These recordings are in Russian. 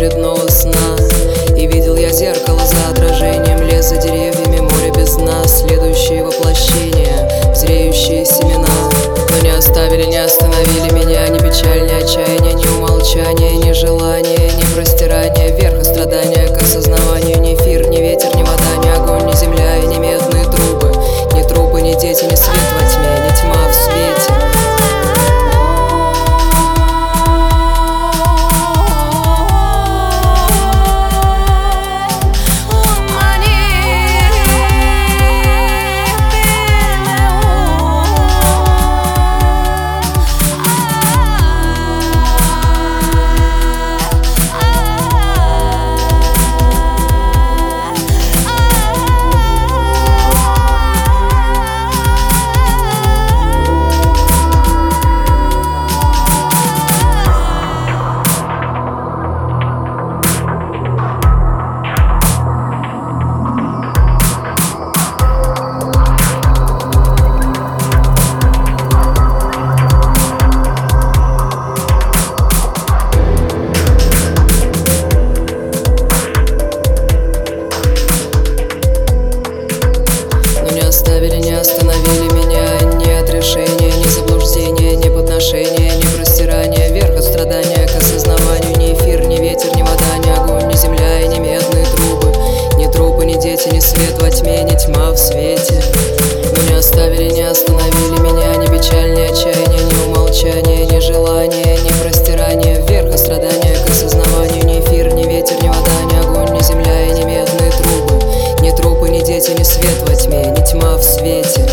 очередного сна. И видел я зеркало за отражением, лес за деревьями, море без дна, следующие воплощения, зреющие семена. Но не оставили, не остановили меня ни печаль, ни отчаяние, ни умолчание, ни желание, ни простирание вверх и страдания к осознаванию. Ни эфир, ни ветер, ни вода, ни огонь, ни земля и ни медные трубы, ни трупы, ни дети, ни свет во тьме, ни тьма в свете. Не остановили меня ни отрешения, ни заблуждения, ни подношения, ни простирания вверх от страдания к осознаванию. Ни эфир, ни ветер, ни вода, ни огонь, ни земля и ни медные трубы, ни трупы, ни дети, ни свет во тьме, ни тьма в свете. Но не оставили, не остановили меня ни печаль, ни отчаяние, ни умолчание, ни желание, ни простирание вверх от страдания к осознаванию. Ни эфир, ни ветер, ни вода, ни огонь, ни земля и ни медные трубы, ни трупы, ни дети, ни свет во тьме, ни тьма в свете.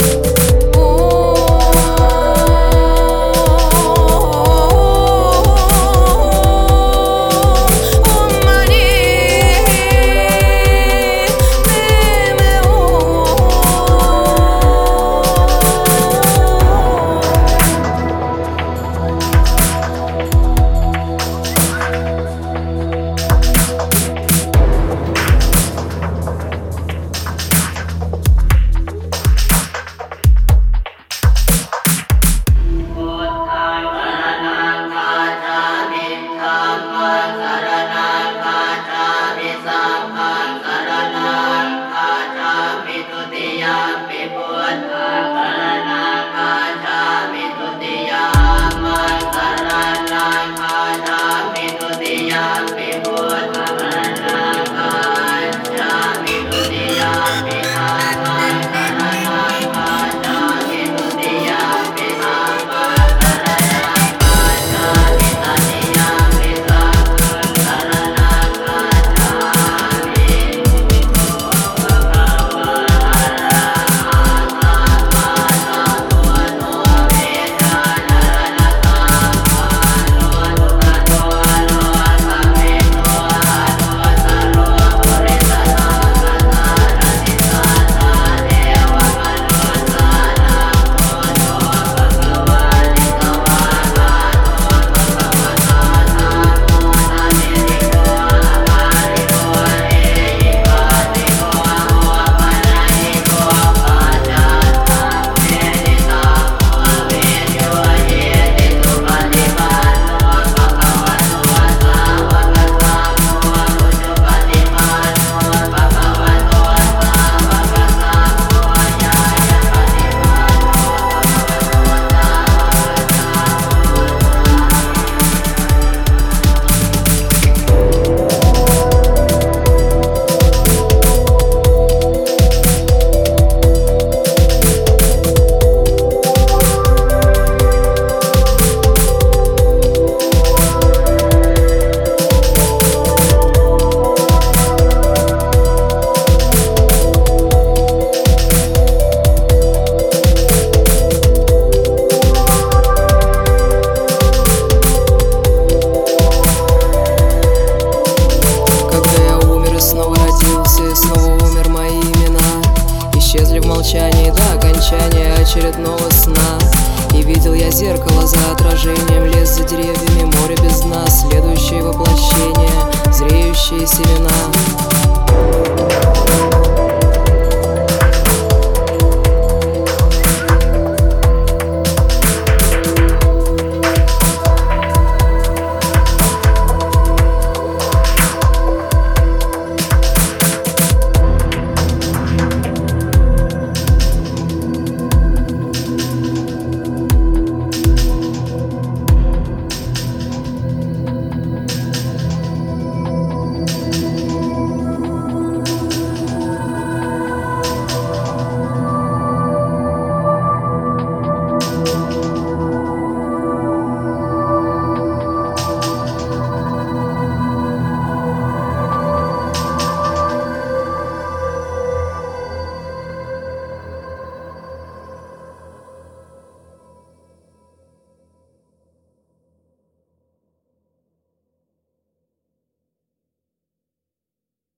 молчании до окончания очередного сна. И видел я зеркало за отражением, лес за деревьями, море без дна, следующее воплощение, зреющие семена.